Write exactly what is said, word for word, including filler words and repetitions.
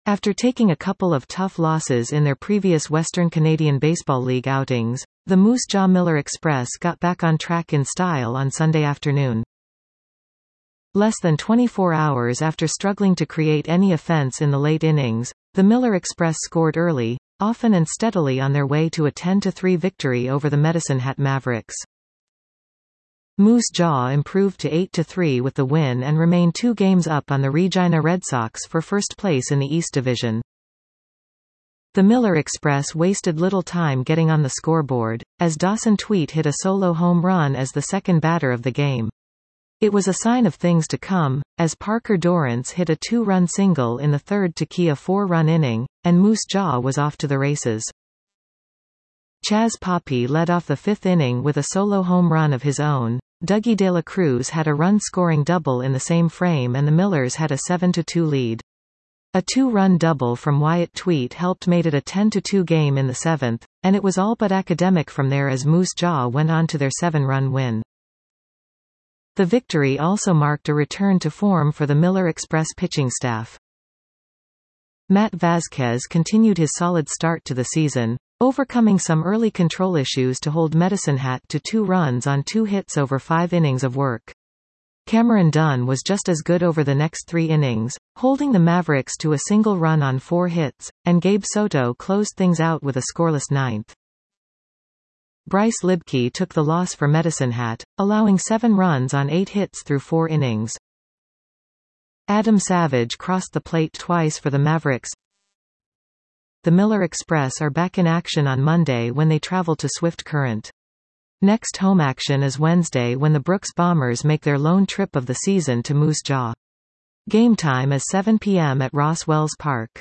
After taking a couple of tough losses in their previous Western Canadian Baseball League outings, the Moose Jaw Miller Express got back on track in style on Sunday afternoon. Less than twenty-four hours after struggling to create any offense in the late innings, the Miller Express scored early, often and steadily on their way to a ten to three victory over the Medicine Hat Mavericks. Moose Jaw improved to eight to three with the win and remain two games up on the Regina Red Sox for first place in the East Division. The Miller Express wasted little time getting on the scoreboard, as Dawson Tweet hit a solo home run as the second batter of the game. It was a sign of things to come, as Parker Dorrance hit a two-run single in the third to key a four-run inning, and Moose Jaw was off to the races. Chaz Poppy led off the fifth inning with a solo home run of his own. Dougie De La Cruz had a run-scoring double in the same frame and the Millers had a seven to two lead. A two-run double from Wyatt Tweet helped made it a ten to two game in the seventh, and it was all but academic from there as Moose Jaw went on to their seven-run win. The victory also marked a return to form for the Miller Express pitching staff. Matt Vazquez continued his solid start to the season, overcoming some early control issues to hold Medicine Hat to two runs on two hits over five innings of work. Cameron Dunn was just as good over the next three innings, holding the Mavericks to a single run on four hits, and Gabe Soto closed things out with a scoreless ninth. Bryce Libke took the loss for Medicine Hat, allowing seven runs on eight hits through four innings. Adam Savage crossed the plate twice for the Mavericks. The Miller Express are back in action on Monday when they travel to Swift Current. Next home action is Wednesday when the Brooks Bombers make their lone trip of the season to Moose Jaw. Game time is seven p m at Ross Wells Park.